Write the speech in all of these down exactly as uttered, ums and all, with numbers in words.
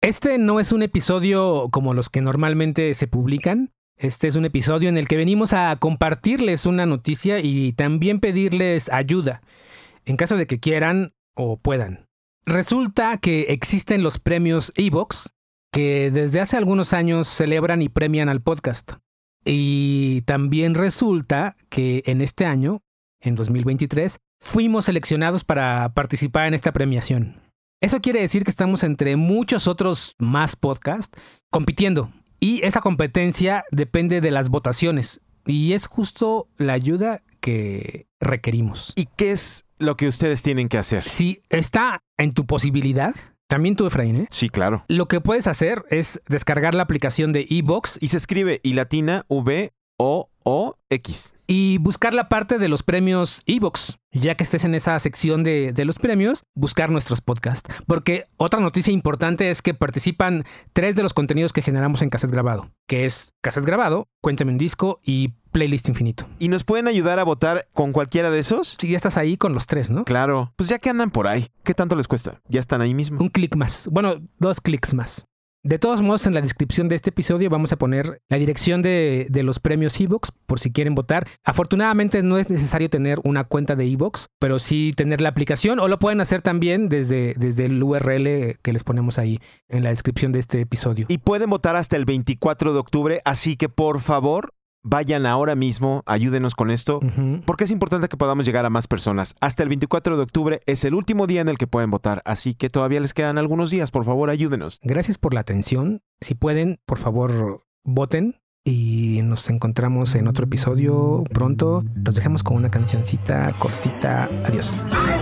Este no es un episodio como los que normalmente se publican. Este es un episodio en el que venimos a compartirles una noticia y también pedirles ayuda, en caso de que quieran o puedan. Resulta que existen los premios iVoox, que desde hace algunos años celebran y premian al podcast. Y también resulta que en este año, en dos mil veintitrés, fuimos seleccionados para participar en esta premiación. Eso quiere decir que estamos entre muchos otros más podcasts compitiendo. Y esa competencia depende de las votaciones. Y es justo la ayuda que requerimos. ¿Y qué es lo que ustedes tienen que hacer? Si está en tu posibilidad, también tú, Efraín, ¿eh? Sí, claro. Lo que puedes hacer es descargar la aplicación de iVoox. Y se escribe y latina V O O X. Y buscar la parte de los premios iVoox. Ya que estés en esa sección de, de los premios, buscar nuestros podcasts. Porque otra noticia importante es que participan tres de los contenidos que generamos en Cassette Grabado. Que es Cassette Grabado, Cuéntame un Disco y Playlist Infinito. ¿Y nos pueden ayudar a votar con cualquiera de esos? Sí, ya estás ahí con los tres, ¿no? Claro. Pues ya que andan por ahí, ¿qué tanto les cuesta? Ya están ahí mismo. Un clic más. Bueno, dos clics más. De todos modos, en la descripción de este episodio vamos a poner la dirección de, de los premios iVoox por si quieren votar. Afortunadamente no es necesario tener una cuenta de iVoox, pero sí tener la aplicación, o lo pueden hacer también desde, desde el U R L que les ponemos ahí en la descripción de este episodio. Y pueden votar hasta el veinticuatro de octubre, así que por favor, vayan ahora mismo, ayúdenos con esto, Uh-huh. porque es importante que podamos llegar a más personas. Hasta el veinticuatro de octubre es el último día en el que pueden votar, así que todavía les quedan algunos días. Por favor, ayúdenos. Gracias por la atención. Si pueden, por favor, voten. Y nos encontramos en otro episodio pronto. Los dejamos con una cancioncita cortita. Adiós.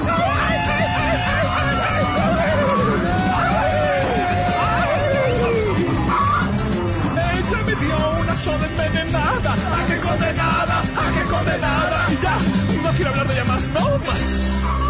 Ella me dio una soda envenenada. ¡Ah, qué condenada! ¡Ah, qué condenada! Y ya, no quiero hablar de ella más, no más.